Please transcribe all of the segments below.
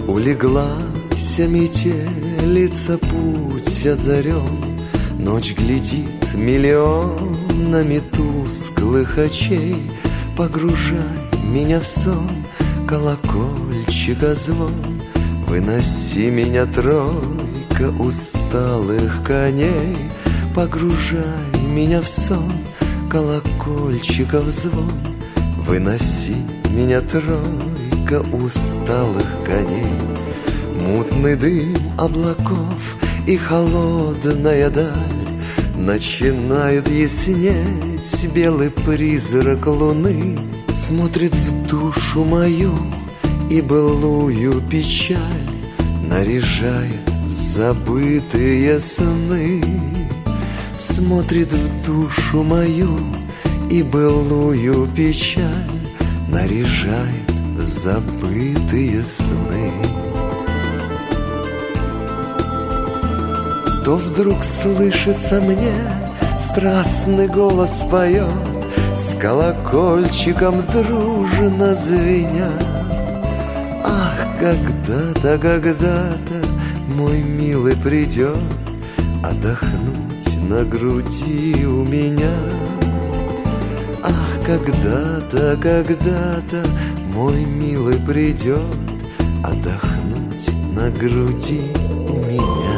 Улеглась метелица, путь озарен, ночь глядит миллионами тусклых очей. Погружай меня в сон, колокольчика звон, выноси меня, тройка усталых коней. Погружай меня в сон, колокольчиков звон, выноси меня, тройка усталых коней. Мутный дым облаков и холодная даль начинают яснеть. Белый призрак луны смотрит в душу мою и былую печаль наряжает в забытые сны. Смотрит в душу мою и былую печаль наряжает в забытые сны. То вдруг слышится мне страстный голос поет, с колокольчиком дружно звеня. Ах, когда-то, когда-то мой милый придет отдохнуть на груди у меня. Ах, когда-то, когда-то мой милый придет отдохнуть на груди у меня.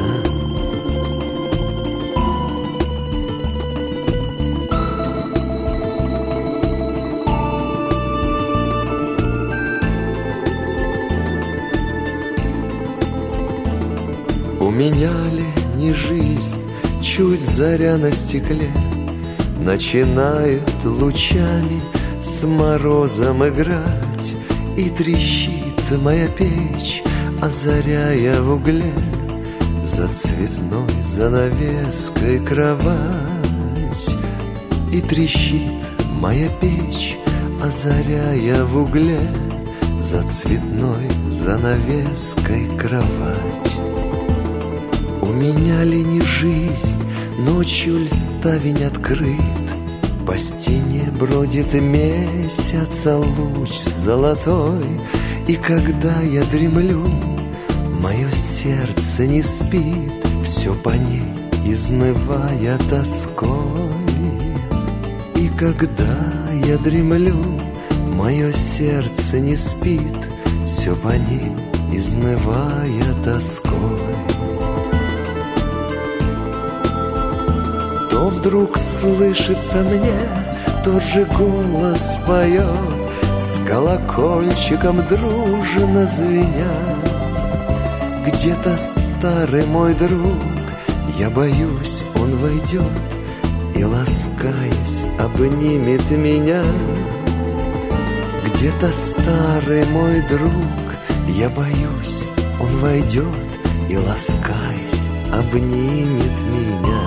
У меня ли не жизнь, чуть заря на стекле начинает лучами с морозом играть, и трещит моя печь, озаряя в угле за цветной занавеской кровать. И трещит моя печь, озаряя в угле за цветной занавеской кровать. У меня ли не жизнь, ночью ль ставень открыт, по стене бродит месяца луч золотой, и когда я дремлю, мое сердце не спит, все по ней изнывая тоской. И когда я дремлю, мое сердце не спит, все по ней изнывая тоской. То вдруг слышится мне тот же голос поет, с колокольчиком дружно звеня. Где-то старый мой друг, я боюсь, он войдет и, ласкаясь, обнимет меня. Где-то старый мой друг, я боюсь, он войдет и, ласкаясь, обнимет меня.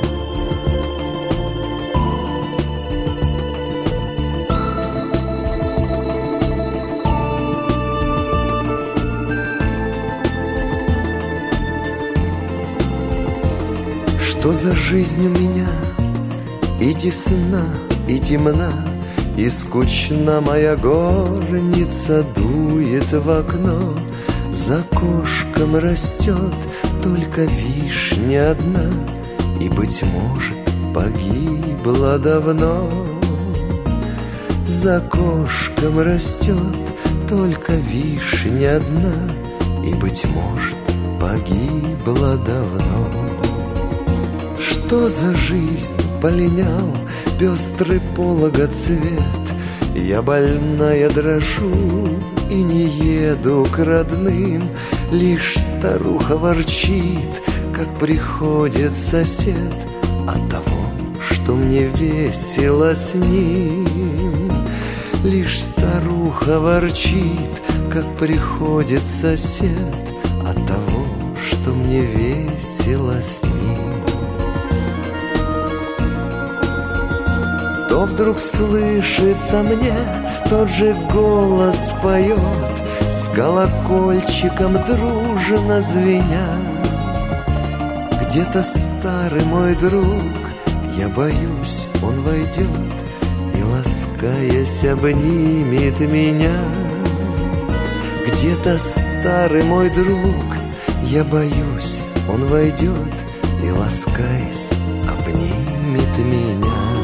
Что за жизнь у меня? И тесна, и темна, и скучна моя горница, дует в окно. За окошком растет только вишня одна, и, быть может, погибла давно. За окошком растет только вишня одна, и, быть может, погибла давно. Что за жизнь полинял пестрый пологоцвет? Я больная дрожу и не еду к родным. Лишь старуха ворчит, как приходит сосед, от того, что мне весело с ним. Лишь старуха ворчит, как приходит сосед, от того, что мне весело с ним. То вдруг слышится мне тот же голос поет, с колокольчиком дружно звеня. Где-то старый мой друг, я боюсь, он войдет и, ласкаясь, обнимет меня. Где-то старый мой друг, я боюсь, он войдет и, ласкаясь, обнимет меня.